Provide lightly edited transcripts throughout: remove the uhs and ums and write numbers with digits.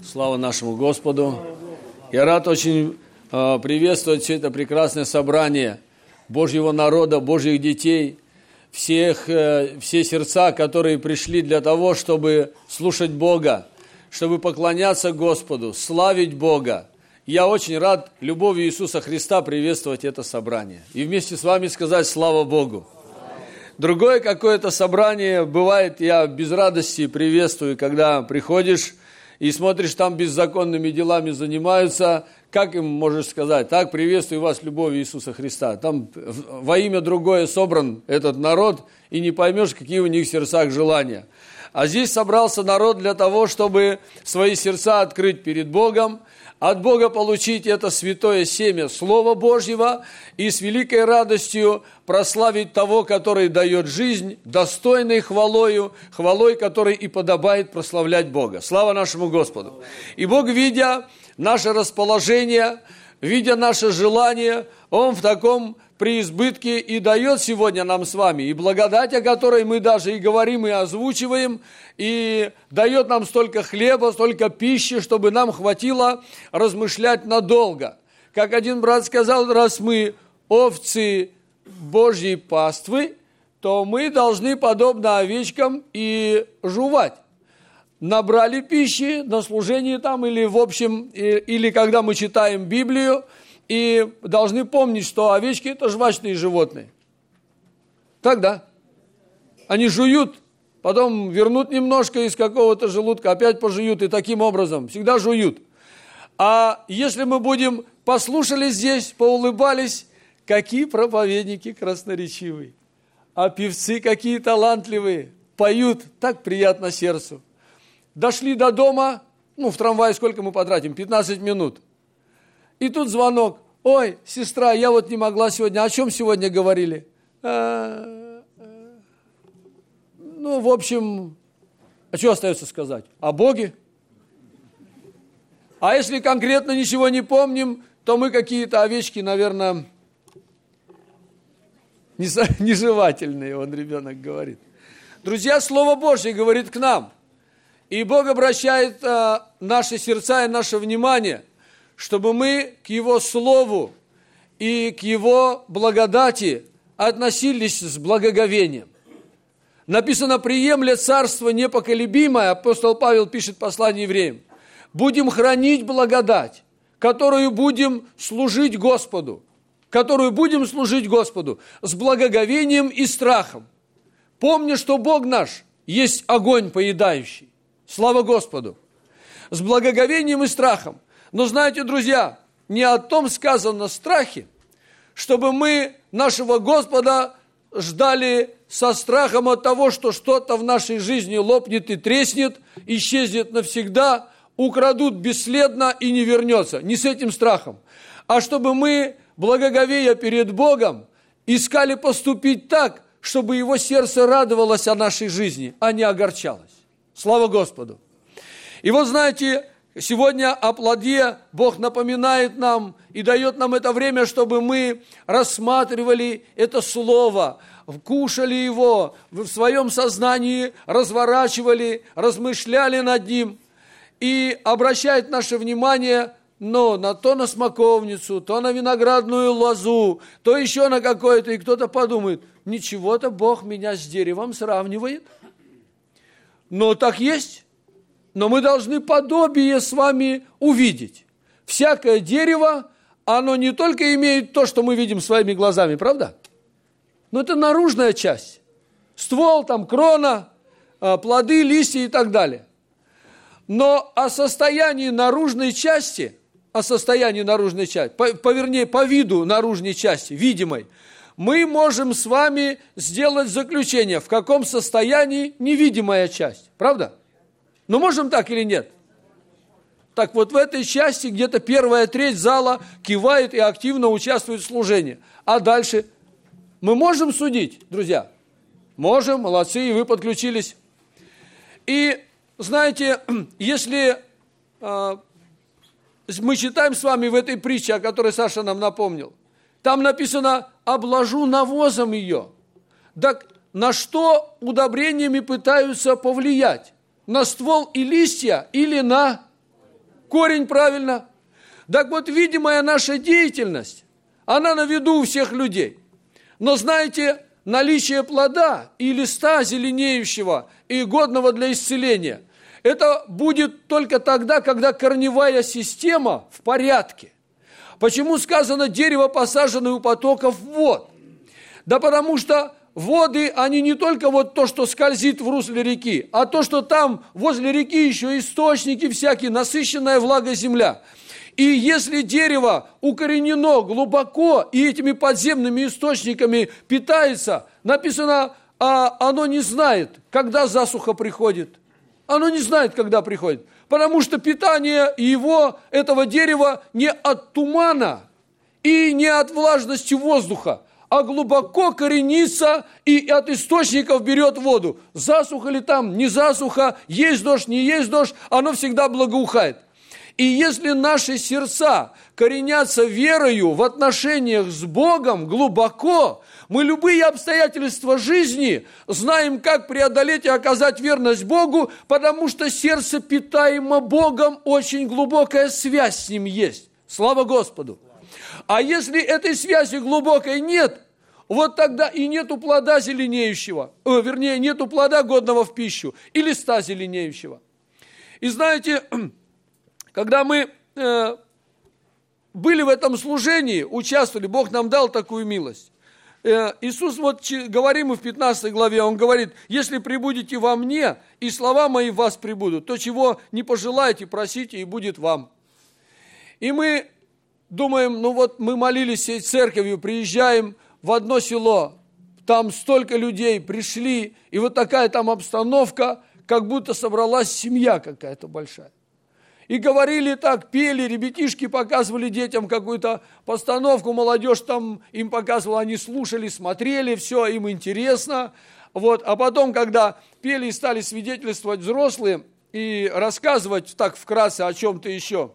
Слава нашему Господу! Я рад очень приветствовать все это прекрасное собрание Божьего народа, Божьих детей, все сердца, которые пришли для того, чтобы слушать Бога, чтобы поклоняться Господу, славить Бога. Я очень рад любовью Иисуса Христа приветствовать это собрание и вместе с вами сказать «Слава Богу!». Другое какое-то собрание бывает, я без радости приветствую, когда приходишь и смотришь, там беззаконными делами занимаются, как им можешь сказать? Так, приветствую вас любовью Иисуса Христа. Там во имя другое собран этот народ, и не поймешь, какие у них в сердцах желания. А здесь собрался народ для того, чтобы свои сердца открыть перед Богом, от Бога получить это святое семя Слова Божьего и с великой радостью прославить того, который дает жизнь, достойной хвалою, хвалой, которой и подобает прославлять Бога. Слава нашему Господу! И Бог, видя наше расположение, видя наше желание, Он в таком преизбытке и дает сегодня нам с вами, и благодать, о которой мы даже и говорим, и озвучиваем, и дает нам столько хлеба, столько пищи, чтобы нам хватило размышлять надолго. Как один брат сказал, раз мы овцы Божьей паствы, то мы должны, подобно овечкам, и жевать. Набрали пищи на служении там, или в общем, или когда мы читаем Библию, и должны помнить, что овечки – это жвачные животные. Так, да? Они жуют, потом вернут немножко из какого-то желудка, опять пожуют, и таким образом всегда жуют. А если мы будем послушали здесь, поулыбались, какие проповедники красноречивые, а певцы какие талантливые, поют, так приятно сердцу. Дошли до дома, в трамвае сколько мы потратим? 15 минут. И тут звонок. Ой, сестра, я вот не могла сегодня. О чем сегодня говорили? В общем, а что остается сказать? О Боге? А если конкретно ничего не помним, то мы какие-то овечки, наверное, нежелательные, он ребенок говорит. Друзья, Слово Божье говорит к нам. И Бог обращает наши сердца и наше внимание, чтобы мы к Его Слову и к Его благодати относились с благоговением. Написано, приемля царство непоколебимое, апостол Павел пишет послание евреям, будем хранить благодать, которую будем служить Господу, с благоговением и страхом, помня, что Бог наш есть огонь поедающий. Слава Господу! С благоговением и страхом. Но знаете, друзья, не о том сказано страхе, чтобы мы нашего Господа ждали со страхом от того, что что-то в нашей жизни лопнет и треснет, исчезнет навсегда, украдут бесследно и не вернется. Не с этим страхом. А чтобы мы, благоговея перед Богом, искали поступить так, чтобы Его сердце радовалось о нашей жизни, а не огорчалось. Слава Господу! И вот знаете, сегодня о плоде Бог напоминает нам и дает нам это время, чтобы мы рассматривали это слово, кушали его, в своем сознании разворачивали, размышляли над ним и обращает наше внимание на смоковницу, то на виноградную лозу, то еще на какое-то, и кто-то подумает, ничего-то Бог меня с деревом сравнивает. Но так есть. Но мы должны подобие с вами увидеть. Всякое дерево, оно не только имеет то, что мы видим своими глазами, правда? Но это наружная часть. Ствол, крона, плоды, листья и так далее. Но о состоянии наружной части, по виду наружной части, видимой, мы можем с вами сделать заключение, в каком состоянии невидимая часть. Правда? Но можем так или нет? Так вот в этой части где-то первая треть зала кивает и активно участвует в служении. А дальше мы можем судить, друзья? Можем, молодцы, и вы подключились. И знаете, если мы читаем с вами в этой притче, о которой Саша нам напомнил, там написано «обложу навозом ее». Так на что удобрениями пытаются повлиять? На ствол и листья или на Корень правильно. Так вот, видимая наша деятельность, она на виду у всех людей. Но знаете, наличие плода и листа зеленеющего и годного для исцеления, это будет только тогда, когда корневая система в порядке. Почему сказано дерево, посаженное у потоков вод? Да потому что воды, они не только вот то, что скользит в русле реки, а то, что там возле реки еще источники всякие, насыщенная влагой земля. И если дерево укоренено глубоко и этими подземными источниками питается, написано, оно не знает, когда засуха приходит. Оно не знает, когда приходит. Потому что питание его, этого дерева, не от тумана и не от влажности воздуха, а глубоко коренится и от источников берет воду. Засуха ли там, не засуха, есть дождь, не есть дождь, оно всегда благоухает. И если наши сердца коренятся верою в отношениях с Богом глубоко, мы любые обстоятельства жизни знаем, как преодолеть и оказать верность Богу, потому что сердце питаемо Богом, очень глубокая связь с Ним есть. Слава Господу! А если этой связи глубокой нет, вот тогда и нету плода зеленеющего, нету плода годного в пищу и листа зеленеющего. И знаете, когда мы были в этом служении, участвовали, Бог нам дал такую милость. Иисус, вот говорим мы в 15 главе, Он говорит, если прибудете во мне, и слова мои в вас прибудут, то чего не пожелаете, просите, и будет вам. И мы думаем, ну вот мы молились всей церковью, приезжаем в одно село, там столько людей пришли, и вот такая там обстановка, как будто собралась семья какая-то большая. И говорили так, пели, ребятишки показывали детям какую-то постановку, молодежь там им показывала, они слушали, смотрели, все, им интересно. Вот. А потом, когда пели и стали свидетельствовать взрослые и рассказывать так вкратце о чем-то еще,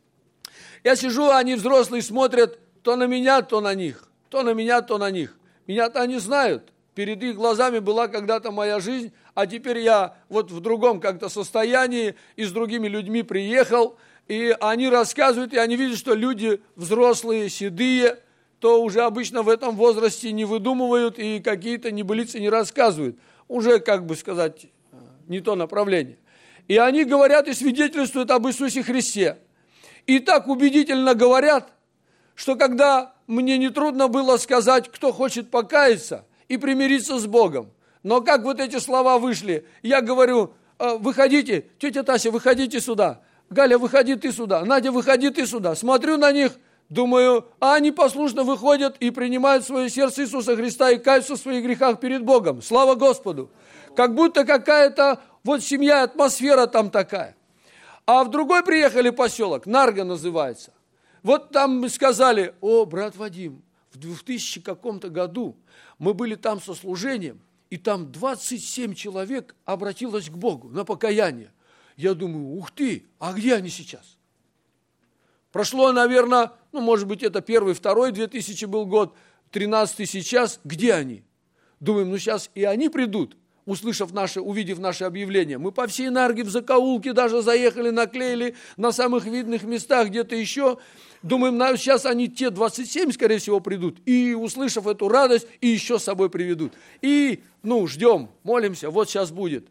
я сижу, они взрослые смотрят то на меня, то на них, то на меня, то на них. Меня-то они знают. Перед их глазами была когда-то моя жизнь, а теперь я вот в другом как-то состоянии и с другими людьми приехал, и они рассказывают, и они видят, что люди взрослые, седые, то уже обычно в этом возрасте не выдумывают и какие-то небылицы не рассказывают. Уже, как бы сказать, не то направление. И они говорят и свидетельствуют об Иисусе Христе. И так убедительно говорят, что когда мне нетрудно было сказать, кто хочет покаяться и примириться с Богом. Но как вот эти слова вышли, я говорю, выходите, тетя Тася, выходите сюда. Галя, выходи ты сюда. Надя, выходи ты сюда. Смотрю на них, думаю, а они послушно выходят и принимают в свое сердце Иисуса Христа и каются в своих грехах перед Богом. Слава Господу. Как будто какая-то вот семья, атмосфера там такая. А в другой приехали поселок, Нарга называется. Вот там мы сказали, брат Вадим, в 2000 каком-то году мы были там со служением, и там 27 человек обратилось к Богу на покаяние. Я думаю, ух ты, а где они сейчас? Прошло, наверное, может быть, это 1-й, 2-й 2000 был год, 13-й сейчас. Где они? Думаем, сейчас и они придут, увидев наше объявление. Мы по всей Нарге в закоулке даже заехали, наклеили на самых видных местах, где-то еще. Думаем, сейчас они те 27, скорее всего, придут. И, услышав эту радость, и еще с собой приведут. И, ждем, молимся, вот сейчас будет.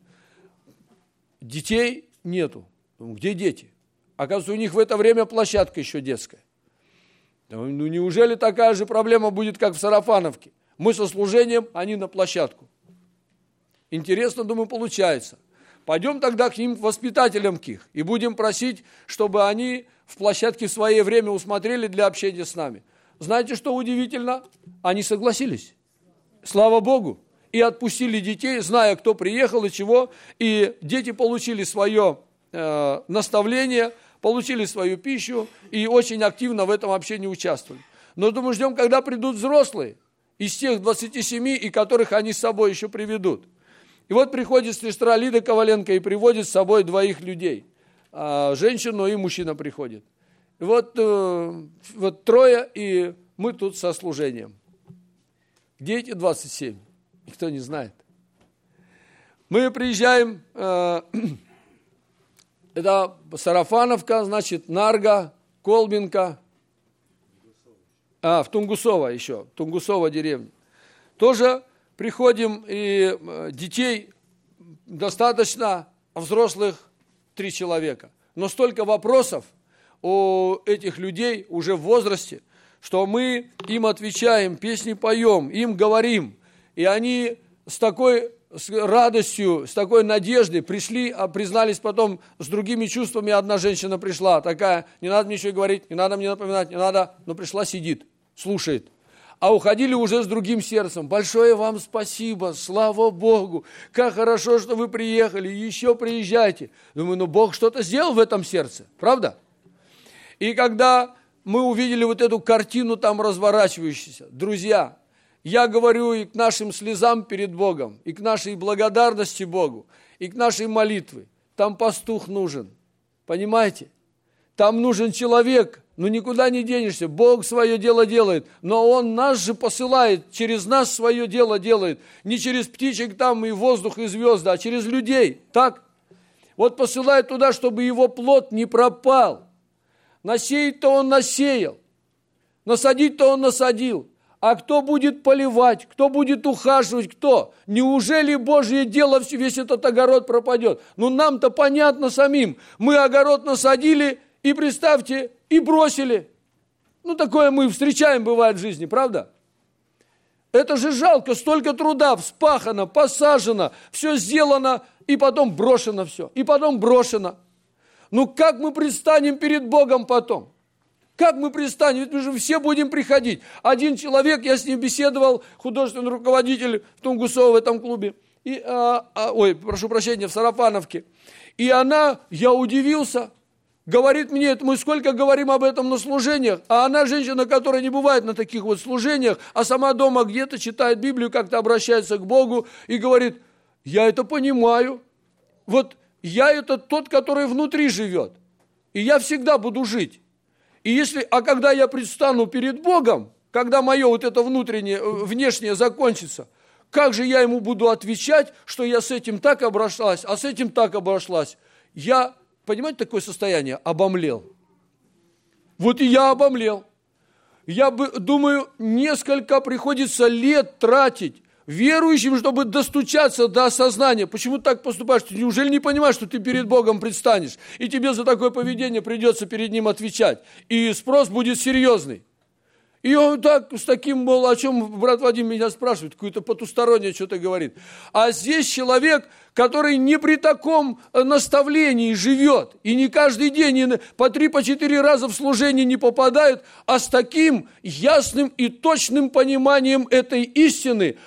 Детей нету. Где дети? Оказывается, у них в это время площадка еще детская. Неужели такая же проблема будет, как в Сарафановке? Мы со служением, они на площадку. Интересно, думаю, получается. Пойдем тогда к ним, воспитателям к их, и будем просить, чтобы они в площадке в свое время усмотрели для общения с нами. Знаете, что удивительно? Они согласились. Слава Богу. И отпустили детей, зная, кто приехал и чего. И дети получили свое наставление, получили свою пищу и очень активно в этом общении участвовали. Но, думаю, ждем, когда придут взрослые, из тех 27, и которых они с собой еще приведут. И вот приходит сестра Лида Коваленко и приводит с собой 2 людей. Женщину и мужчина приходит. И вот 3, и мы тут со служением. Где эти 27? Никто не знает. Мы приезжаем Это Сарафановка, значит, Нарга, Колбинка. В Тунгусово еще, Тунгусово деревня. Тоже приходим, и детей достаточно, а взрослых 3 человека. Но столько вопросов у этих людей уже в возрасте, что мы им отвечаем, песни поем, им говорим. И они с радостью, с такой надеждой пришли, а признались потом с другими чувствами. Одна женщина пришла, такая: не надо мне ничего говорить, не надо мне напоминать, не надо. Но пришла, сидит, слушает. А уходили уже с другим сердцем. Большое вам спасибо, слава Богу, как хорошо, что вы приехали, еще приезжайте. Думаю, Бог что-то сделал в этом сердце, правда? И когда мы увидели вот эту картину там разворачивающуюся, друзья, я говорю и к нашим слезам перед Богом, и к нашей благодарности Богу, и к нашей молитве. Там пастух нужен, понимаете? Там нужен человек, никуда не денешься. Бог свое дело делает, но Он нас же посылает, через нас свое дело делает. Не через птичек там и воздух, и звезды, а через людей, так? Вот посылает туда, чтобы его плод не пропал. Насеять-то Он насеял, насадить-то Он насадил. А кто будет поливать, кто будет ухаживать, кто? Неужели Божье дело, весь этот огород пропадет? Нам-то понятно самим. Мы огород насадили и, представьте, и бросили. Такое мы встречаем, бывает в жизни, правда? Это же жалко, столько труда вспахано, посажено, все сделано, и потом брошено все, и потом брошено. Как мы предстанем перед Богом потом? Как мы предстанем? Ведь мы же все будем приходить. Один человек, я с ним беседовал, художественный руководитель в Тунгусово, в этом клубе, в Сарафановке. И я удивился, говорит мне, мы сколько говорим об этом на служениях, а она женщина, которая не бывает на таких вот служениях, а сама дома где-то читает Библию, как-то обращается к Богу и говорит: я это понимаю, я это тот, который внутри живет, и я всегда буду жить. А когда я предстану перед Богом, когда мое это внешнее закончится, как же я ему буду отвечать, что я с этим так обошлась, а с этим так обошлась? Я, понимаете, такое состояние, обомлел. И я обомлел. Я думаю, несколько приходится лет тратить верующим, чтобы достучаться до осознания. Почему так поступаешь? Ты неужели не понимаешь, что ты перед Богом предстанешь, и тебе за такое поведение придется перед Ним отвечать, и спрос будет серьезный? И он с таким, о чем брат Вадим меня спрашивает, какое-то потустороннее что-то говорит. А здесь человек, который не при таком наставлении живет, и не каждый день, и по 3-4 раза в служение не попадает, а с таким ясным и точным пониманием этой истины,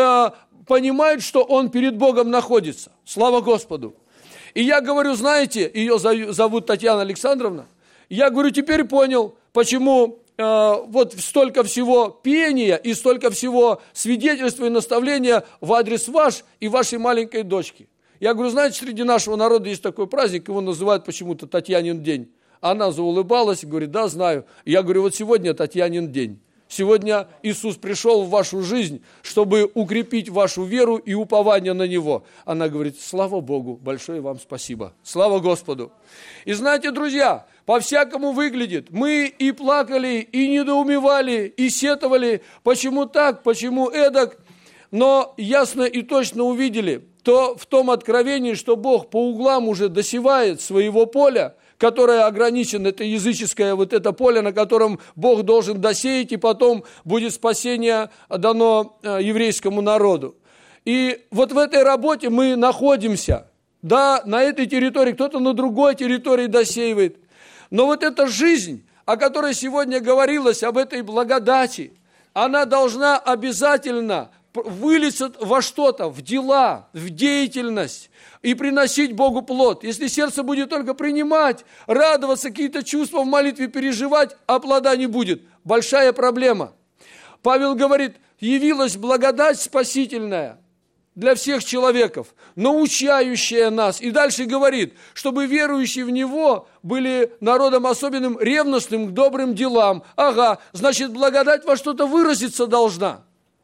понимает, что он перед Богом находится. Слава Господу! И я говорю, знаете, ее зовут Татьяна Александровна, я говорю, теперь понял, почему столько всего пения и столько всего свидетельства и наставления в адрес ваш и вашей маленькой дочки. Я говорю, знаете, среди нашего народа есть такой праздник, его называют почему-то Татьянин день. Она заулыбалась и говорит, да, знаю. Я говорю, сегодня Татьянин день. Сегодня Иисус пришел в вашу жизнь, чтобы укрепить вашу веру и упование на Него. Она говорит, слава Богу, большое вам спасибо. Слава Господу. И знаете, друзья, по-всякому выглядит. Мы и плакали, и недоумевали, и сетовали, почему так, почему эдак. Но ясно и точно увидели, то в том откровении, что Бог по углам уже досевает своего поля, которое ограничено, это языческое это поле, на котором Бог должен досеять, и потом будет спасение дано еврейскому народу. И в этой работе мы находимся. Да, на этой территории, кто-то на другой территории досеивает. Но эта жизнь, о которой сегодня говорилось, об этой благодати, она должна обязательно вылиться во что-то, в дела, в деятельность и приносить Богу плод. Если сердце будет только принимать, радоваться, какие-то чувства в молитве переживать, а плода не будет. Большая проблема. Павел говорит, явилась благодать спасительная для всех человеков, научающая нас. И дальше говорит, чтобы верующие в Него были народом особенным, ревностным к добрым делам. Ага, значит, благодать во что-то выразиться должна.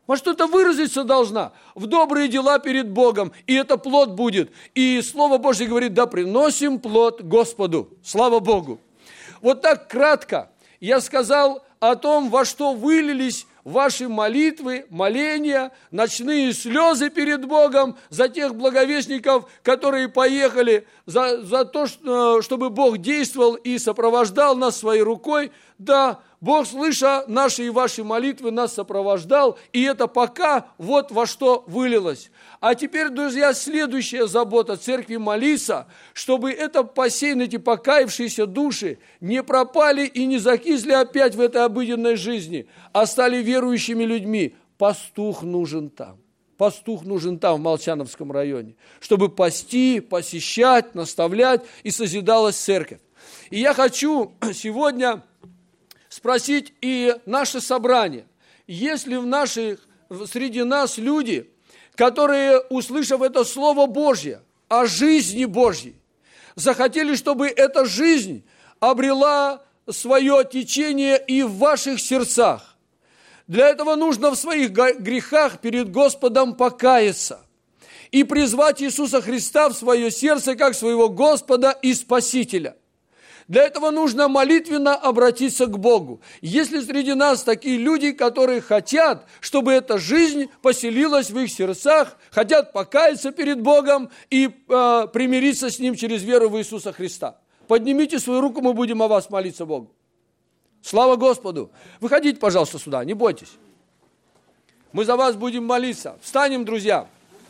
Во что-то выразиться должна. В добрые дела перед Богом. И это плод будет. И Слово Божье говорит, да приносим плод Господу. Слава Богу. Вот так кратко я сказал о том, во что вылились ваши молитвы, моления, ночные слезы перед Богом за тех благовестников, которые поехали, за то, чтобы Бог действовал и сопровождал нас своей рукой. Да, Бог, слыша наши и ваши молитвы, нас сопровождал, и это пока вот во что вылилось. А теперь, друзья, следующая забота церкви молиться, чтобы это посеянные, эти покаявшиеся души не пропали и не закисли опять в этой обыденной жизни, а стали верующими людьми. Пастух нужен там. Пастух нужен там, в Молчановском районе, чтобы пасти, посещать, наставлять, и созидалась церковь. И я хочу сегодня спросить и наше собрание, есть ли среди нас люди, которые, услышав это Слово Божье о жизни Божьей, захотели, чтобы эта жизнь обрела свое течение и в ваших сердцах. Для этого нужно в своих грехах перед Господом покаяться и призвать Иисуса Христа в свое сердце как своего Господа и Спасителя. Для этого нужно молитвенно обратиться к Богу. Если среди нас такие люди, которые хотят, чтобы эта жизнь поселилась в их сердцах, хотят покаяться перед Богом и примириться с Ним через веру в Иисуса Христа, поднимите свою руку, мы будем о вас молиться Богу. Слава Господу! Выходите, пожалуйста, сюда, не бойтесь. Мы за вас будем молиться. Встанем, друзья.